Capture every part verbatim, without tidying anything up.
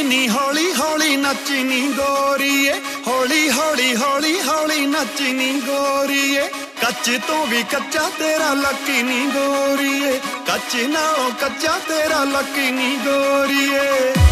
नी हौली हौली नचनी गोरीए, हौली हौली हौली हौली नचनी गोरीए। कच तो भी कच्चा तेरा लकी नी गोरीए, कच नालों कच्चा तेरा लकी नी गोरीए।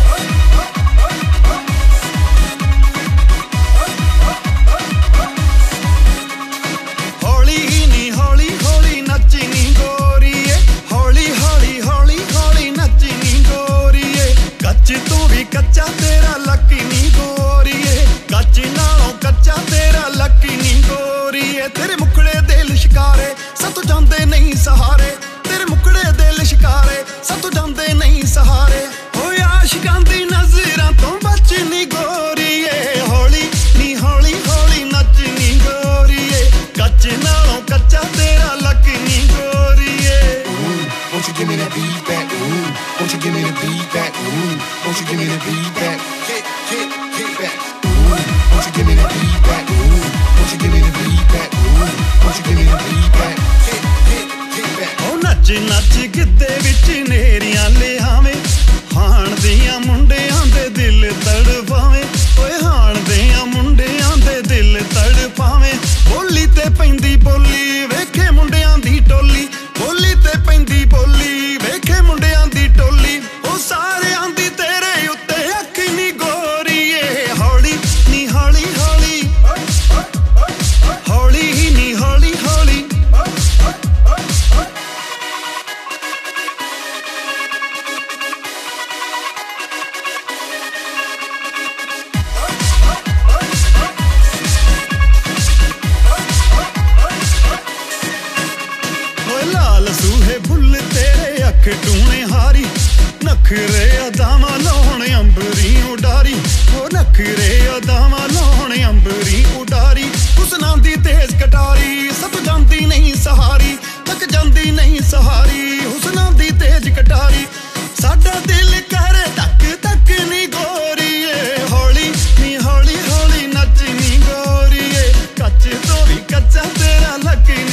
कच्चा तेरा लकी नी गोरीए, कच नालों कच्चा तेरा लकी नी गोरीए। तेरे मुखड़े दिल शिकारे सत जांदे नहीं सहारे, तेरे मुखड़े दिल शिकारे सत जांदे नहीं सहारे। होए आशिकां दी नज़रां तो बचनी गोरीए, हौली नी हौली हौली नचनी गोरीए। कच नालों कच्चा तेरा लकी नी गोरीए। Won't you give me that beat back? Ooh, won't you give me the beat back? Ooh, won't you give me the beat back? Get, get, get back. Ooh, won't you give me that beat back? Ooh, won't you give me the beat back? Ooh, won't you give me the beat back? Get, get, get back. Oh, नच नच गिद्धे विच नेरियां लियावे, हाण दियां मुंडियां दे दिल तड़पावे। ओए हाण दियां मुंडियां दे दिल तड़पावे। बोली ते पैंदी बोली वेखे मुंडियां दी टोली, बोली ते पैंदी बोली वेखे मुंडियां दी टोली। ओ सारे आंदी तेरे उत्ते अख नी गोरीए, हौली नी हौली हौली हौली नी हौली हौली। लाल सूहे फुल तेरे अख टूने हारी, नखरे अदावां लाउण अंबरी उडारी। ओ नखरे अदावां लाउण अंबरी उडारी। हुस्नां दी तेज कटारी सत जांदी नहीं सहारी, थक जांदी नहीं सहारी। हुस्नां दी तेज कटारी साडा दिल करे तक तक नी गोरीए, हौली नी हौली हौली नचनी गोरीए। कच तो भी कच्चा तेरा लकी